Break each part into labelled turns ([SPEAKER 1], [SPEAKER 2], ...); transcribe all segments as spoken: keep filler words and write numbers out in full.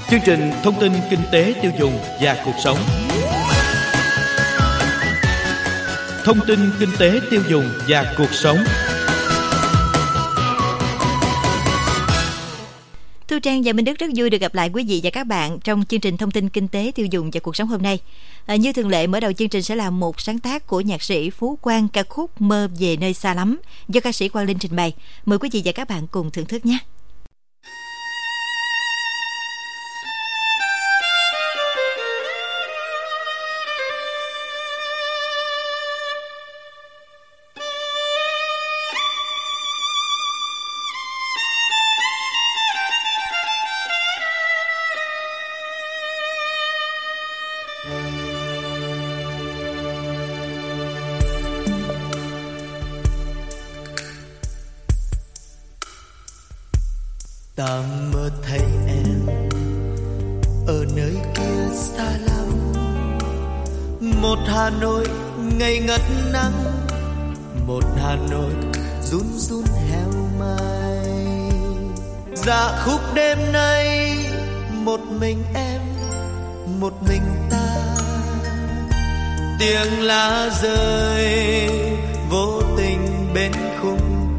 [SPEAKER 1] Chương trình thông tin kinh tế tiêu dùng và cuộc sống. Thông tin kinh tế tiêu dùng và cuộc sống.
[SPEAKER 2] Thu Trang và Minh Đức rất vui được gặp lại quý vị và các bạn trong chương trình thông tin kinh tế tiêu dùng và cuộc sống hôm nay. À, như thường lệ, mở đầu chương trình sẽ là một sáng tác của nhạc sĩ Phú Quang, ca khúc Mơ về nơi xa lắm do ca sĩ Quang Linh trình bày. Mời quý vị và các bạn cùng thưởng thức nhé.
[SPEAKER 3] Ta mơ thấy em ở nơi kia xa lắm, một Hà Nội ngây ngất nắng, một Hà Nội run run heo may. Dạ khúc đêm nay một mình em, một mình ta, tiếng lá rơi vô tình bên khung.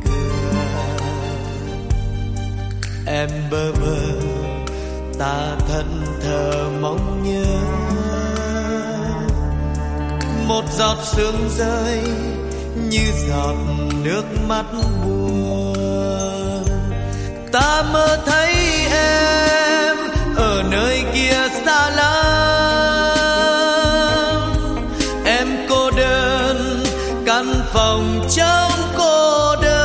[SPEAKER 3] Em bơ vơ ta thẫn thờ mong nhớ, một giọt sương rơi như giọt nước mắt buồn. Ta mơ thấy em ở nơi kia xa lắm, em cô đơn căn phòng trống cô đơn.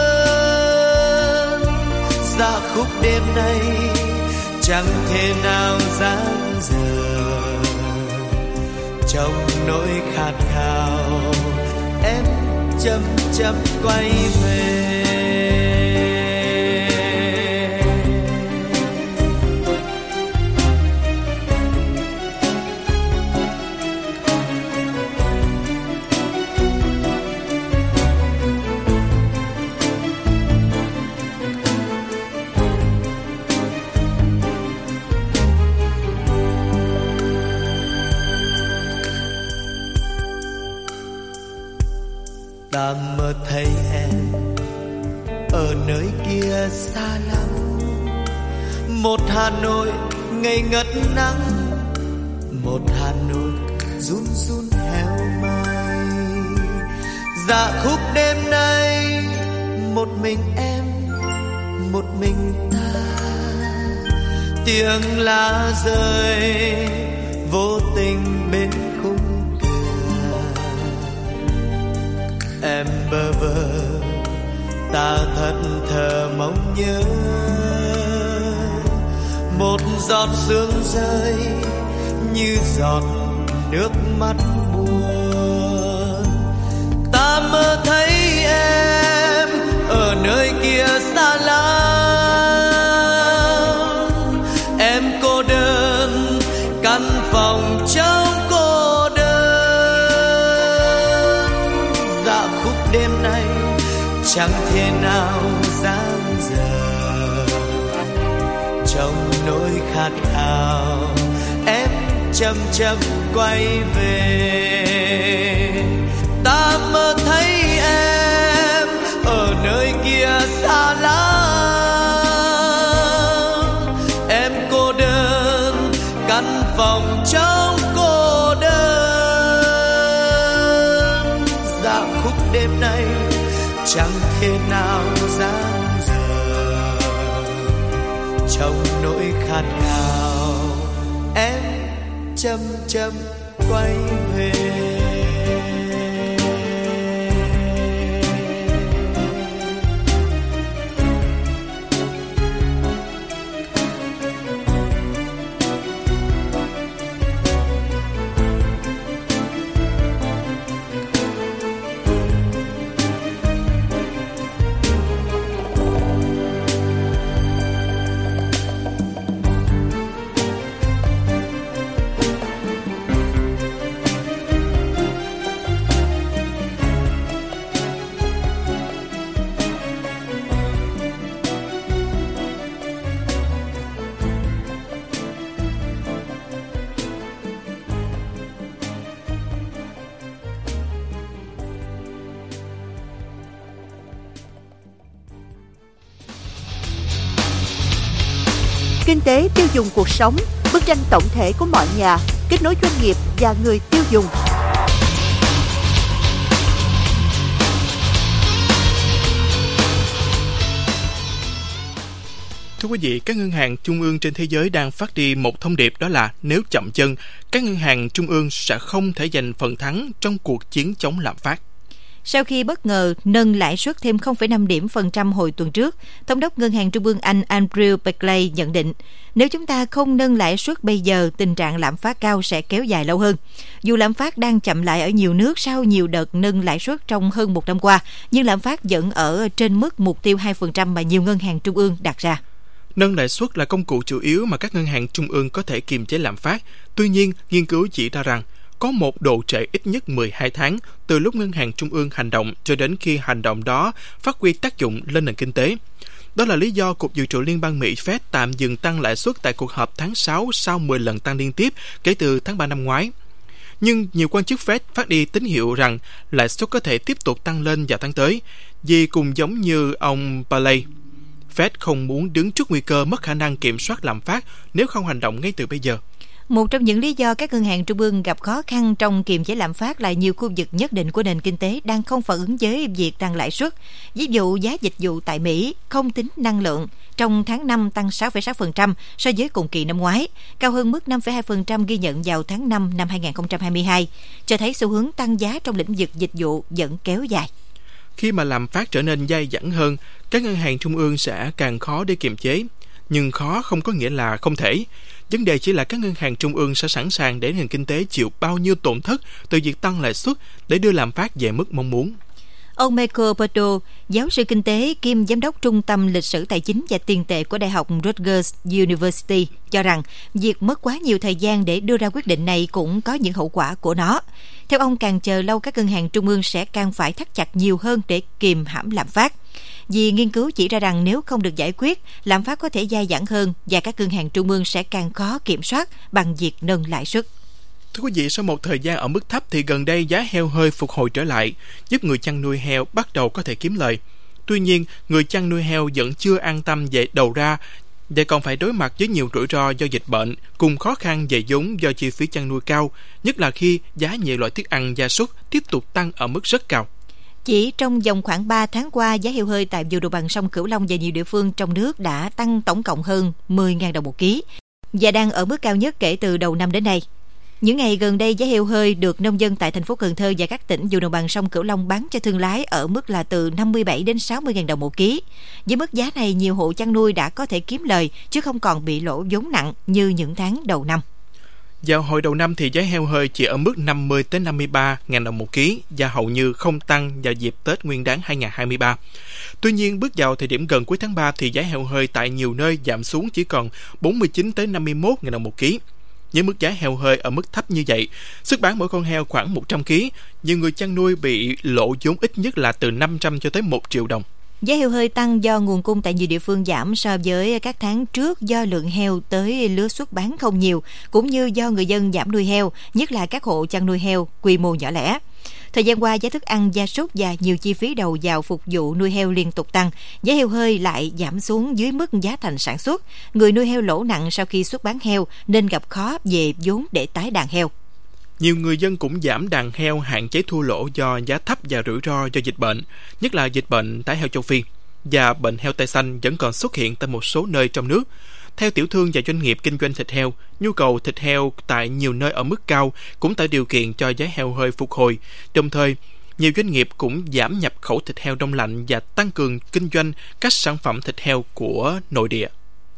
[SPEAKER 3] Dạ khúc đêm nay chẳng thể nào dang dở, trong nỗi khát khao em chậm chậm quay về. Ta mơ thấy em ở nơi kia xa lắm, một Hà Nội ngây ngất nắng, một Hà Nội run run heo may. Dạ khúc đêm nay một mình em, một mình ta, tiếng lá rơi vô tình bên khung. Em bơ vơ ta thẫn thờ mong nhớ, một giọt sương rơi như giọt nước mắt buồn. Ta mơ thấy em ở nơi kia xa lắm, em cô đơn căn phòng trống cô đơn. Đêm nay chẳng thể nào dang dở, trong nỗi khát khao em chậm chậm quay về. Ta mơ thấy em ở nơi kia xa lắm, em cô đơn căn phòng trống cô đơn. Dạ khúc đêm nay chẳng thể nào dang dở, trong nỗi khát khao em chậm chậm quay về.
[SPEAKER 4] Kinh tế tiêu dùng cuộc sống, bức tranh tổng thể của mọi nhà, kết nối doanh nghiệp và người tiêu dùng.
[SPEAKER 5] Thưa quý vị, các ngân hàng trung ương trên thế giới đang phát đi một thông điệp, đó là nếu chậm chân, các ngân hàng trung ương sẽ không thể giành phần thắng trong cuộc chiến chống lạm phát.
[SPEAKER 2] Sau khi bất ngờ nâng lãi suất thêm không phẩy năm điểm phần trăm hồi tuần trước, Thống đốc Ngân hàng Trung ương Anh Andrew Bailey nhận định, nếu chúng ta không nâng lãi suất bây giờ, tình trạng lạm phát cao sẽ kéo dài lâu hơn. Dù lạm phát đang chậm lại ở nhiều nước sau nhiều đợt nâng lãi suất trong hơn một năm qua, nhưng lạm phát vẫn ở trên mức mục tiêu hai phần trăm mà nhiều ngân hàng trung ương đặt ra.
[SPEAKER 5] Nâng lãi suất là công cụ chủ yếu mà các ngân hàng trung ương có thể kiềm chế lạm phát. Tuy nhiên, nghiên cứu chỉ ra rằng có một độ trễ ít nhất mười hai tháng từ lúc ngân hàng trung ương hành động cho đến khi hành động đó phát huy tác dụng lên nền kinh tế. Đó là lý do Cục Dự trữ Liên bang Mỹ Fed tạm dừng tăng lãi suất tại cuộc họp tháng sáu sau mười lần tăng liên tiếp kể từ tháng ba năm ngoái. Nhưng nhiều quan chức Fed phát đi tín hiệu rằng lãi suất có thể tiếp tục tăng lên vào tháng tới, vì cùng giống như ông Bailey, Fed không muốn đứng trước nguy cơ mất khả năng kiểm soát lạm phát nếu không hành động ngay từ bây giờ.
[SPEAKER 2] Một trong những lý do các ngân hàng trung ương gặp khó khăn trong kiềm chế lạm phát là nhiều khu vực nhất định của nền kinh tế đang không phản ứng với việc tăng lãi suất. Ví dụ giá dịch vụ tại Mỹ, không tính năng lượng, trong tháng năm tăng sáu phẩy sáu phần trăm so với cùng kỳ năm ngoái, cao hơn mức năm phẩy hai phần trăm ghi nhận vào tháng năm năm hai không hai hai, cho thấy xu hướng tăng giá trong lĩnh vực dịch vụ vẫn kéo dài.
[SPEAKER 5] Khi mà lạm phát trở nên dai dẳng hơn, các ngân hàng trung ương sẽ càng khó để kiềm chế. Nhưng khó không có nghĩa là không thể. Vấn đề chỉ là các ngân hàng trung ương sẽ sẵn sàng để nền kinh tế chịu bao nhiêu tổn thất từ việc tăng lãi suất để đưa lạm phát về mức mong muốn.
[SPEAKER 2] Ông Michael Porto, giáo sư kinh tế kiêm giám đốc Trung tâm Lịch sử Tài chính và Tiền tệ của Đại học Rutgers University, cho rằng việc mất quá nhiều thời gian để đưa ra quyết định này cũng có những hậu quả của nó. Theo ông, càng chờ lâu các ngân hàng trung ương sẽ càng phải thắt chặt nhiều hơn để kìm hãm lạm phát. Vì nghiên cứu chỉ ra rằng nếu không được giải quyết, lạm phát có thể dai dẳng hơn và các ngân hàng trung ương sẽ càng khó kiểm soát bằng việc nâng lãi suất.
[SPEAKER 5] Thưa quý vị, sau một thời gian ở mức thấp thì gần đây giá heo hơi phục hồi trở lại, giúp người chăn nuôi heo bắt đầu có thể kiếm lời. Tuy nhiên, người chăn nuôi heo vẫn chưa an tâm về đầu ra và còn phải đối mặt với nhiều rủi ro do dịch bệnh, cùng khó khăn về vốn do chi phí chăn nuôi cao, nhất là khi giá nhiều loại thức ăn gia súc tiếp tục tăng ở mức rất cao.
[SPEAKER 2] Chỉ trong vòng khoảng ba tháng qua, giá heo hơi tại vùng đồng bằng sông Cửu Long và nhiều địa phương trong nước đã tăng tổng cộng hơn mười nghìn đồng một ký và đang ở mức cao nhất kể từ đầu năm đến nay. Những ngày gần đây, giá heo hơi được nông dân tại thành phố Cần Thơ và các tỉnh vùng đồng bằng sông Cửu Long bán cho thương lái ở mức là từ năm mươi bảy đến sáu mươi nghìn đồng một ký. Với mức giá này, nhiều hộ chăn nuôi đã có thể kiếm lời chứ không còn bị lỗ vốn nặng như những tháng đầu năm.
[SPEAKER 5] Vào hồi đầu năm thì giá heo hơi chỉ ở mức năm mươi đến năm mươi ba nghìn đồng một ký và hầu như không tăng vào dịp Tết Nguyên đán hai không hai ba. Tuy nhiên, bước vào thời điểm gần cuối tháng ba thì giá heo hơi tại nhiều nơi giảm xuống chỉ còn bốn mươi chín đến năm mươi mốt nghìn đồng một ký. Với mức giá heo hơi ở mức thấp như vậy, sức bán mỗi con heo khoảng một trăm ki lô gam, nhiều người chăn nuôi bị lỗ vốn ít nhất là từ năm trăm cho tới một triệu đồng.
[SPEAKER 2] Giá heo hơi tăng do nguồn cung tại nhiều địa phương giảm so với các tháng trước do lượng heo tới lứa xuất bán không nhiều, cũng như do người dân giảm nuôi heo, nhất là các hộ chăn nuôi heo quy mô nhỏ lẻ. Thời gian qua, giá thức ăn gia súc và nhiều chi phí đầu vào phục vụ nuôi heo liên tục tăng, giá heo hơi lại giảm xuống dưới mức giá thành sản xuất. Người nuôi heo lỗ nặng sau khi xuất bán heo nên gặp khó về vốn để tái đàn heo.
[SPEAKER 5] Nhiều người dân cũng giảm đàn heo, hạn chế thua lỗ do giá thấp và rủi ro do dịch bệnh, nhất là dịch bệnh tái heo châu Phi và bệnh heo tai xanh vẫn còn xuất hiện tại một số nơi trong nước. Theo tiểu thương và doanh nghiệp kinh doanh thịt heo, nhu cầu thịt heo tại nhiều nơi ở mức cao cũng tạo điều kiện cho giá heo hơi phục hồi. Đồng thời, nhiều doanh nghiệp cũng giảm nhập khẩu thịt heo đông lạnh và tăng cường kinh doanh các sản phẩm thịt heo của nội địa.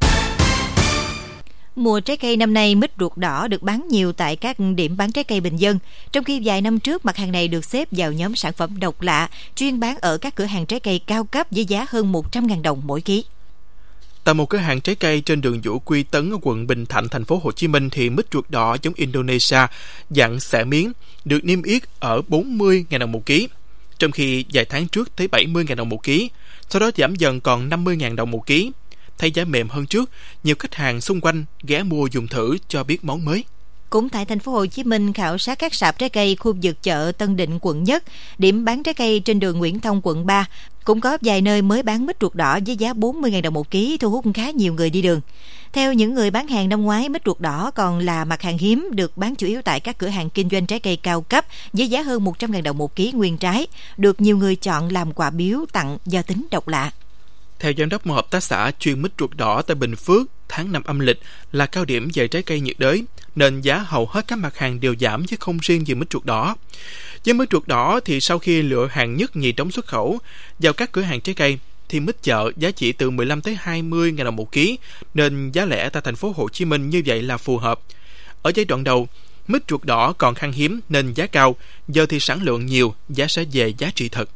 [SPEAKER 2] Mùa trái cây năm nay, mít ruột đỏ được bán nhiều tại các điểm bán trái cây bình dân, trong khi vài năm trước mặt hàng này được xếp vào nhóm sản phẩm độc lạ, chuyên bán ở các cửa hàng trái cây cao cấp với giá hơn một trăm nghìn đồng mỗi ký.
[SPEAKER 5] Tại một cửa hàng trái cây trên đường Vũ Quy Tấn ở quận Bình Thạnh, thành phố Hồ Chí Minh thì mít ruột đỏ giống Indonesia dạng xẻ miếng được niêm yết ở bốn mươi nghìn đồng một ký, trong khi vài tháng trước tới bảy mươi nghìn đồng một ký, sau đó giảm dần còn năm mươi nghìn đồng một ký. Thay giá mềm hơn trước, nhiều khách hàng xung quanh ghé mua dùng thử cho biết món mới.
[SPEAKER 2] Cũng tại thành phố Hồ Chí Minh, khảo sát các sạp trái cây khu vực chợ Tân Định quận Nhất, điểm bán trái cây trên đường Nguyễn Thông quận ba Cũng có vài nơi mới bán mít ruột đỏ với giá bốn mươi nghìn đồng một ký, thu hút khá nhiều người đi đường. Theo những người bán hàng năm ngoái, mít ruột đỏ còn là mặt hàng hiếm, được bán chủ yếu tại các cửa hàng kinh doanh trái cây cao cấp với giá hơn một trăm nghìn đồng một ký nguyên trái, được nhiều người chọn làm quà biếu tặng do tính độc lạ.
[SPEAKER 5] Theo giám đốc một hợp tác xã chuyên mít ruột đỏ tại Bình Phước, tháng năm âm lịch là cao điểm về trái cây nhiệt đới, nên giá hầu hết các mặt hàng đều giảm chứ không riêng gì mít ruột đỏ. Với mít ruột đỏ thì sau khi lựa hàng nhất nhì trống xuất khẩu vào các cửa hàng trái cây, thì mít chợ giá chỉ từ mười lăm tới hai mươi nghìn đồng một ký, nên giá lẻ tại thành phố Hồ Chí Minh như vậy là phù hợp. Ở giai đoạn đầu, mít ruột đỏ còn khan hiếm nên giá cao, giờ thì sản lượng nhiều, giá sẽ về giá trị thật.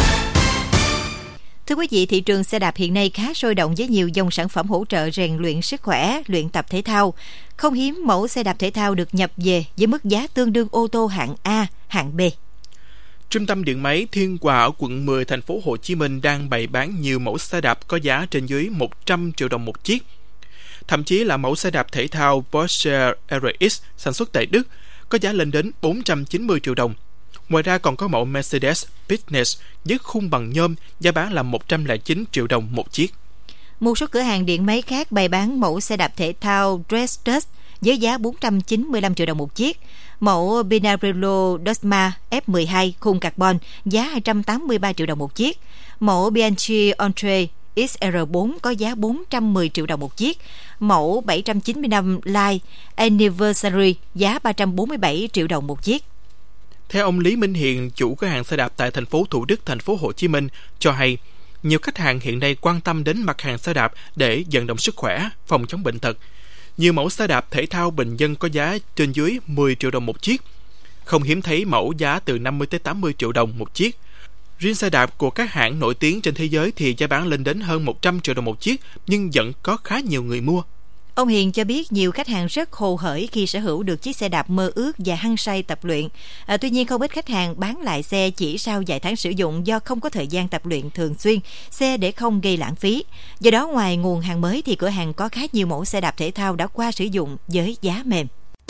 [SPEAKER 2] Thưa quý vị, thị trường xe đạp hiện nay khá sôi động với nhiều dòng sản phẩm hỗ trợ rèn luyện sức khỏe, luyện tập thể thao. Không hiếm mẫu xe đạp thể thao được nhập về với mức giá tương đương ô tô hạng A, hạng B.
[SPEAKER 5] Trung tâm điện máy Thiên Hòa ở quận mười thành phố Hồ Chí Minh đang bày bán nhiều mẫu xe đạp có giá trên dưới một trăm triệu đồng một chiếc. Thậm chí là mẫu xe đạp thể thao Porsche R X sản xuất tại Đức có giá lên đến bốn trăm chín mươi triệu đồng. Ngoài ra còn có mẫu Mercedes Business với khung bằng nhôm, giá bán là một trăm lẻ chín triệu đồng một chiếc.
[SPEAKER 2] Một số cửa hàng điện máy khác bày bán mẫu xe đạp thể thao Drestus với giá bốn trăm chín mươi lăm triệu đồng một chiếc. Mẫu Pinarello Dosma F mười hai khung carbon giá hai trăm tám mươi ba triệu đồng một chiếc. Mẫu Bianchi Entre X R bốn có giá bốn trăm mười triệu đồng một chiếc. Mẫu bảy trăm chín mươi lăm Light Anniversary giá ba trăm bốn mươi bảy triệu đồng một chiếc.
[SPEAKER 5] Theo ông Lý Minh Hiền, chủ cửa hàng xe đạp tại thành phố Thủ Đức, thành phố Hồ Chí Minh cho hay, nhiều khách hàng hiện nay quan tâm đến mặt hàng xe đạp để vận động sức khỏe, phòng chống bệnh tật. Nhiều mẫu xe đạp thể thao bình dân có giá trên dưới mười triệu đồng một chiếc. Không hiếm thấy mẫu giá từ năm mươi tới tám mươi triệu đồng một chiếc. Riêng xe đạp của các hãng nổi tiếng trên thế giới thì giá bán lên đến hơn một trăm triệu đồng một chiếc, nhưng vẫn có khá nhiều người mua.
[SPEAKER 2] Ông Hiền cho biết nhiều khách hàng rất hồ hởi khi sở hữu được chiếc xe đạp mơ ước và hăng say tập luyện. À, tuy nhiên không ít khách hàng bán lại xe chỉ sau vài tháng sử dụng do không có thời gian tập luyện thường xuyên, xe để không gây lãng phí. Do đó ngoài nguồn hàng mới thì cửa hàng có khá nhiều mẫu xe đạp thể thao đã qua sử dụng với giá mềm.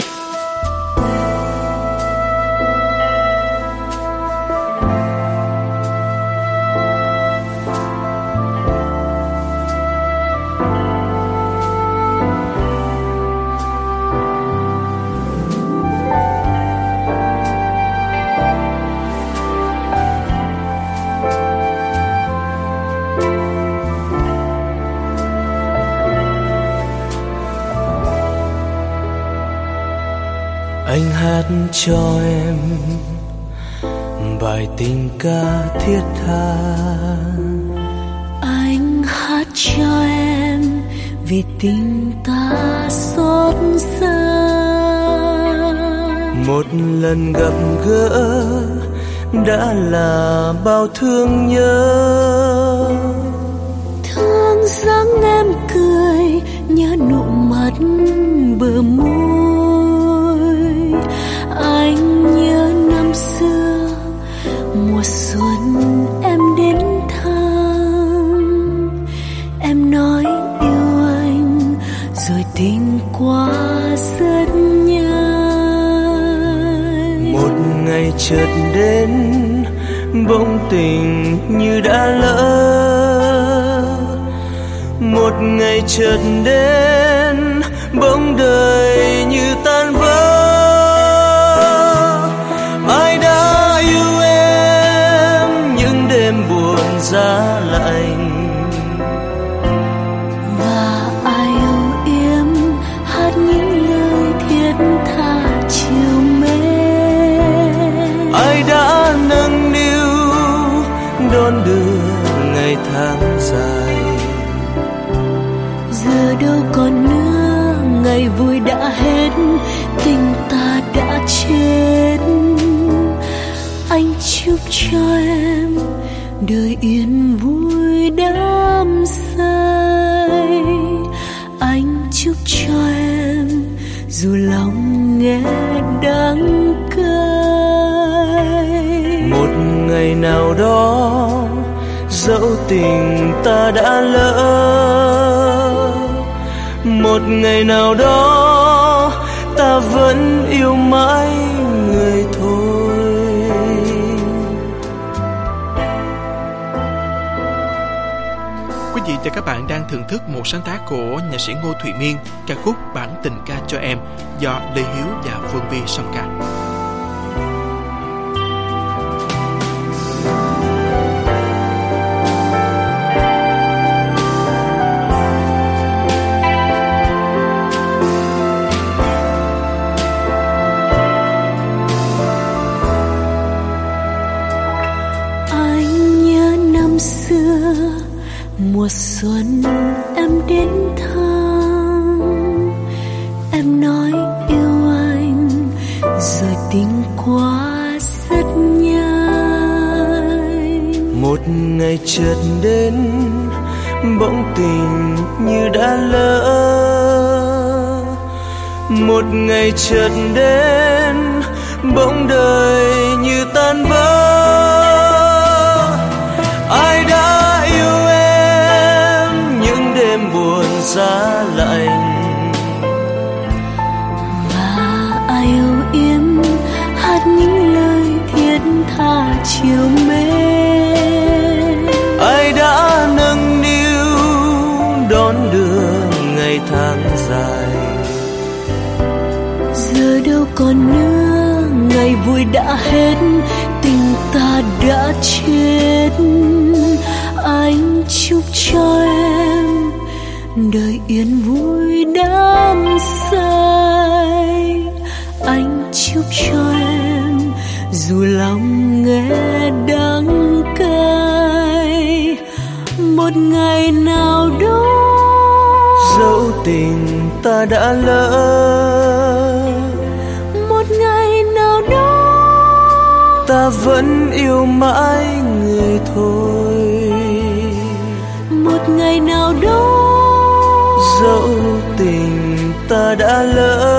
[SPEAKER 3] Anh hát cho em bài tình ca thiết tha.
[SPEAKER 6] Anh hát cho em vì tình ta xót xa.
[SPEAKER 3] Một lần gặp gỡ đã là bao thương nhớ.
[SPEAKER 6] Thương dáng em cười, nhớ nụ mặt bờ môi. Anh nhớ năm xưa mùa xuân em đến thăm. Em nói yêu anh rồi tình qua rất nhanh.
[SPEAKER 3] Một ngày chợt đến bỗng tình như đã lỡ. Một ngày chợt đến bỗng đời như tan vỡ. Ai đã yêu em những đêm buồn giá lạnh,
[SPEAKER 6] và ai âu yếm hát những lời thiết tha chiều mến.
[SPEAKER 3] ai đã nâng niu đón đưa ngày tháng dài.
[SPEAKER 6] Giờ đâu còn nữa, ngày vui đã hết, tình ta đã chết. Anh chúc cho em đời yên vui đắm say. Anh chúc cho em dù lòng nghe đắng cay.
[SPEAKER 3] Một ngày nào đó dẫu tình ta đã lỡ, một ngày nào đó ta vẫn yêu mãi người thôi.
[SPEAKER 5] và các bạn đang thưởng thức một sáng tác của nhạc sĩ Ngô Thụy Miên, ca khúc Bản Tình Ca Cho Em do Lê Hiếu và Phương Vi song ca.
[SPEAKER 6] Mùa xuân em đến thăm, em nói yêu anh, rồi tình qua rất nhanh.
[SPEAKER 3] Một ngày chợt đến, bỗng tình như đã lỡ. Một ngày chợt đến, bỗng đời như tan vỡ. Ai đã yêu em những đêm buồn giá lạnh,
[SPEAKER 6] và ai âu yếm hát những lời thiết tha chiều mến.
[SPEAKER 3] Ai đã nâng niu đón đưa ngày tháng dài,
[SPEAKER 6] giờ đâu còn nữa ngày vui đã hết, tình ta đã chết. Anh chúc cho em đời yên vui đắm say. Anh chúc cho em dù lòng nghe đắng cay, một ngày nào đó
[SPEAKER 3] dẫu tình ta đã lỡ,
[SPEAKER 6] một ngày nào đó
[SPEAKER 3] ta vẫn yêu mãi người thôi.
[SPEAKER 6] Một ngày nào đó
[SPEAKER 3] dẫu tình ta đã lỡ,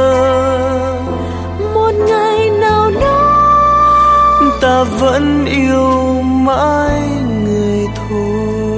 [SPEAKER 6] một ngày nào đó
[SPEAKER 3] ta vẫn yêu mãi người thôi.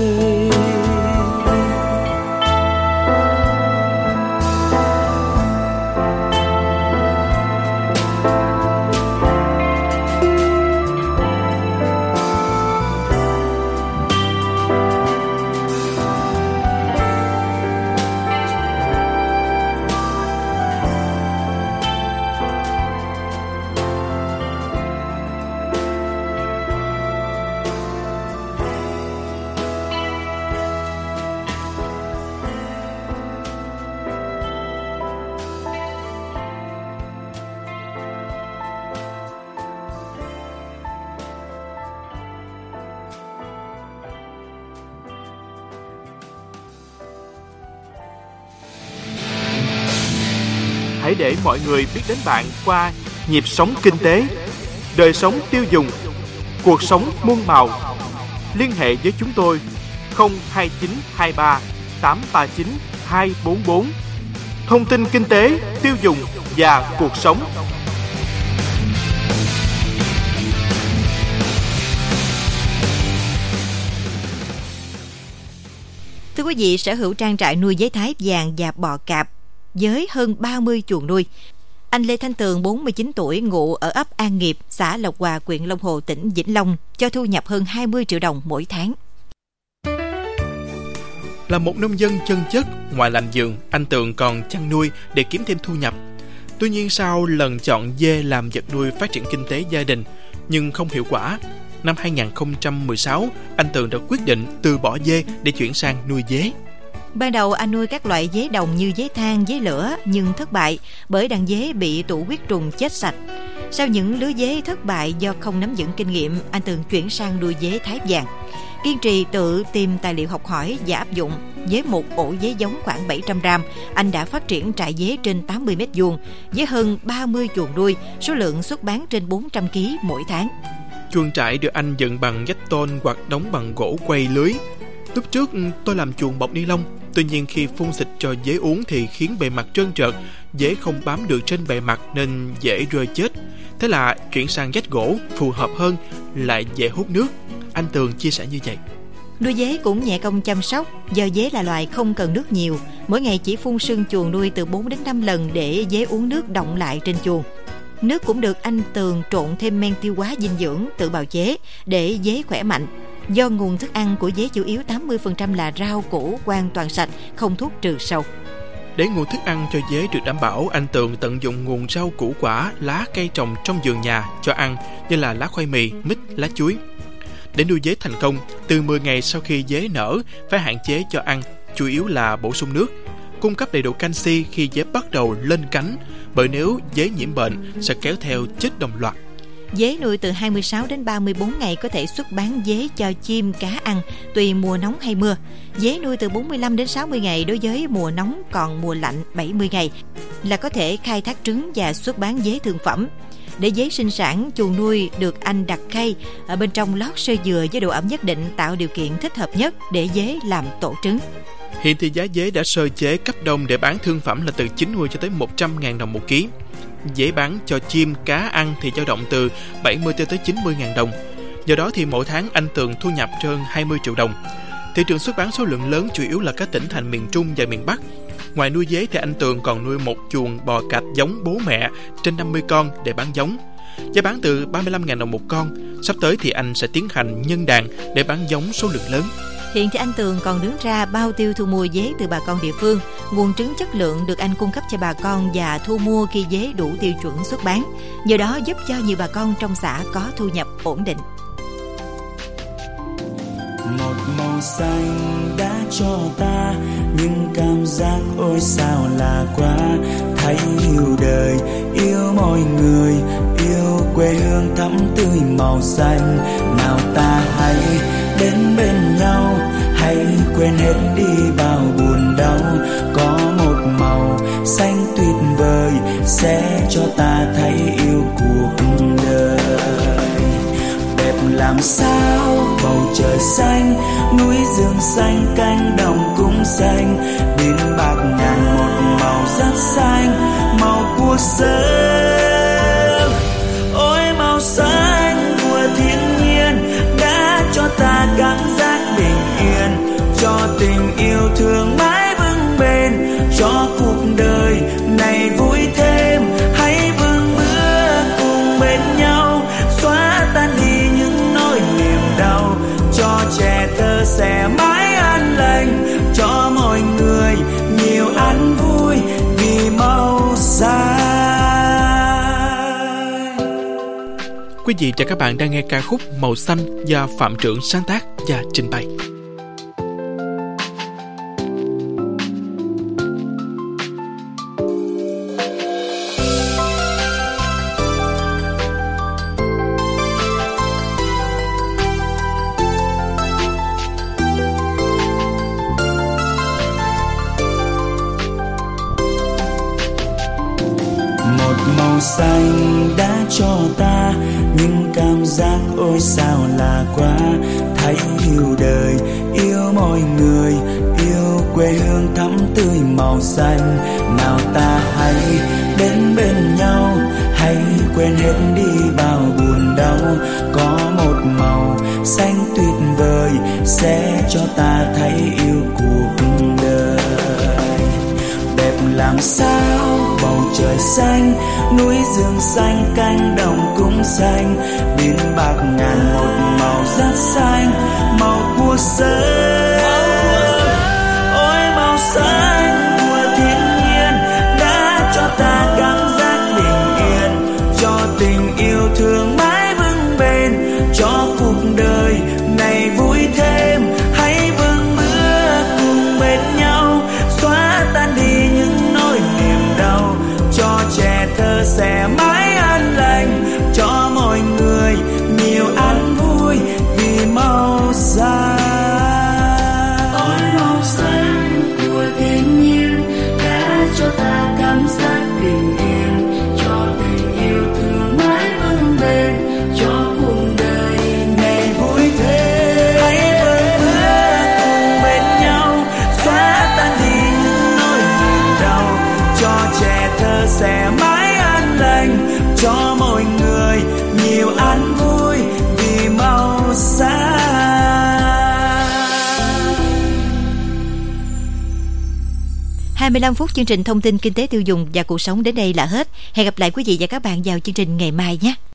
[SPEAKER 1] Hãy để mọi người biết đến bạn qua nhịp sống kinh tế, đời sống tiêu dùng, cuộc sống muôn màu. Liên hệ với chúng tôi không hai chín hai ba tám ba chín hai bốn bốn. Thông tin kinh tế, tiêu dùng và cuộc sống.
[SPEAKER 2] Thưa quý vị, sở hữu trang trại nuôi dế Thái vàng và bò cạp với hơn ba mươi chuồng nuôi. Anh Lê Thanh Tường, bốn mươi chín tuổi, ngụ ở ấp An Nghiệp, xã Lộc Hòa, huyện Long Hồ, tỉnh Vĩnh Long, cho thu nhập hơn hai mươi triệu đồng mỗi tháng.
[SPEAKER 5] Là một nông dân chân chất, ngoài làm vườn, anh Tường còn chăn nuôi để kiếm thêm thu nhập. Tuy nhiên sau lần chọn dê làm vật nuôi phát triển kinh tế gia đình nhưng không hiệu quả, năm hai không một sáu, anh Tường đã quyết định từ bỏ dê để chuyển sang nuôi dế.
[SPEAKER 2] Ban đầu anh nuôi các loại dế đồng như dế than, dế lửa nhưng thất bại bởi đàn dế bị tụ huyết trùng chết sạch. Sau những lứa dế thất bại do không nắm vững kinh nghiệm, anh Tường chuyển sang nuôi dế Thái vàng. Kiên trì tự tìm tài liệu học hỏi và áp dụng, với một ổ dế giống khoảng bảy trăm gram, anh đã phát triển trại dế trên tám mươi mét vuông với hơn ba mươi chuồng nuôi, số lượng xuất bán trên bốn trăm ki lô gam mỗi tháng.
[SPEAKER 5] Chuồng trại được anh dựng bằng vách tôn hoặc đóng bằng gỗ quay lưới. Lúc trước tôi làm chuồng bọc ni lông, tuy nhiên khi phun xịt cho dế uống thì khiến bề mặt trơn trượt, dế không bám được trên bề mặt nên dễ rơi chết. Thế là chuyển sang vách gỗ phù hợp hơn, lại dễ hút nước. Anh Tường chia sẻ như vậy.
[SPEAKER 2] Nuôi dế cũng nhẹ công chăm sóc, do dế là loài không cần nước nhiều, mỗi ngày chỉ phun sương chuồng nuôi từ bốn đến năm lần để dế uống nước đọng lại trên chuồng. Nước cũng được anh Tường trộn thêm men tiêu hóa dinh dưỡng tự bào chế để dế khỏe mạnh. do nguồn thức ăn của dế chủ yếu tám mươi phần trăm là rau củ hoàn toàn sạch, không thuốc trừ sâu.
[SPEAKER 5] Để nguồn thức ăn cho dế được đảm bảo, anh Tường tận dụng nguồn rau củ quả, lá cây trồng trong vườn nhà cho ăn như là lá khoai mì, mít, lá chuối. Để nuôi dế thành công, từ mười ngày sau khi dế nở, phải hạn chế cho ăn, chủ yếu là bổ sung nước, cung cấp đầy đủ canxi khi dế bắt đầu lên cánh, bởi nếu dế nhiễm bệnh sẽ kéo theo chết đồng loạt.
[SPEAKER 2] Dế nuôi từ hai mươi sáu đến ba mươi bốn ngày có thể xuất bán dế cho chim cá ăn, tùy mùa nóng hay mưa. Dế nuôi từ bốn mươi lăm đến sáu mươi ngày đối với mùa nóng, còn mùa lạnh bảy mươi ngày là có thể khai thác trứng và xuất bán dế thương phẩm. Để dế sinh sản, chuồng nuôi được anh đặt khay ở bên trong lót sơ dừa với độ ẩm nhất định, tạo điều kiện thích hợp nhất để dế làm tổ trứng.
[SPEAKER 5] Hiện thì giá dế đã sơ chế cấp đông để bán thương phẩm là từ chín mươi cho tới một trăm ngàn đồng một ký. Dế bán cho chim cá ăn thì dao động từ bảy mươi cho tới chín mươi ngàn đồng. Do đó thì mỗi tháng anh Tường thu nhập hơn hai mươi triệu đồng. Thị trường xuất bán số lượng lớn chủ yếu là các tỉnh thành miền Trung và miền Bắc. Ngoài nuôi dế thì anh Tường còn nuôi một chuồng bò cạp giống bố mẹ trên năm mươi con để bán giống. Giá bán từ ba mươi lăm ngàn đồng một con. Sắp tới thì anh sẽ tiến hành nhân đàn để bán giống số lượng lớn.
[SPEAKER 2] Hiện thì anh Tường còn đứng ra bao tiêu thu mua dế từ bà con địa phương. Nguồn trứng chất lượng được anh cung cấp cho bà con và thu mua khi dế đủ tiêu chuẩn xuất bán. Nhờ đó giúp cho nhiều bà con trong xã có thu nhập ổn định.
[SPEAKER 7] Một màu xanh đã cho ta những cảm giác ôi sao là quá. Thấy yêu đời, yêu mọi người, yêu quê hương thắm tươi màu xanh. Nào ta hãy đến bên nhau, hãy quên hết đi bao buồn đau. Có một màu xanh tuyệt vời sẽ cho ta thấy yêu cuộc đời. Đẹp làm sao bầu trời xanh, núi rừng xanh, cánh đồng cũng xanh. Biển bạc ngàn một màu rất xanh, màu của sống. Ôi màu xanh của thiên nhiên đã cho ta cảm giác bình yên, cho tình yêu thương mãi vững bền, cho cuộc đời này vui thêm. Hãy vững bước cùng bên nhau, xóa tan đi những nỗi niềm đau, cho trẻ thơ sẽ mãi an lành, cho mọi người nhiều an vui vì màu xanh.
[SPEAKER 5] Quý vị và các bạn đang nghe ca khúc Màu Xanh do Phạm Trưởng sáng tác và trình bày.
[SPEAKER 7] Một màu xanh đã cho ta những cảm giác ôi sao là quá. Thấy yêu đời, yêu mọi người, yêu quê hương thắm tươi màu xanh. Nào ta hãy đến bên nhau, hãy quên hết đi bao buồn đau. Có một màu xanh tuyệt vời sẽ cho ta thấy yêu cuộc đời. Đẹp làm sao bầu trời xanh, núi rừng xanh, cánh đồng cũng xanh. Biển bạc ngàn một màu rất xanh, màu của sống. Ôi màu xanh của thiên nhiên đã cho ta cảm giác bình yên, cho tình yêu thương mãi vững bền, cho cuộc đời này vui thêm. Hãy vững bước cùng bên nhau, xóa tan đi những nỗi niềm đau, cho trẻ thơ sẽ mãi an lành, cho mọi người nhiều an vui vì màu xanh.
[SPEAKER 6] Ôi màu xanh của thiên nhiên đã cho ta cảm giác bình yên, cho tình yêu thương mãi vững bền, cho cuộc đời
[SPEAKER 7] Ngày vui thêm. Hãy vững bước cùng bên nhau, xóa tan đi những nỗi niềm đau, cho trẻ thơ sẽ mãi an lành, cho mọi người nhiều an vui vì màu xanh.
[SPEAKER 2] hai mươi lăm phút chương trình thông tin kinh tế tiêu dùng và cuộc sống đến đây là hết. Hẹn gặp lại quý vị và các bạn vào chương trình ngày mai nhé.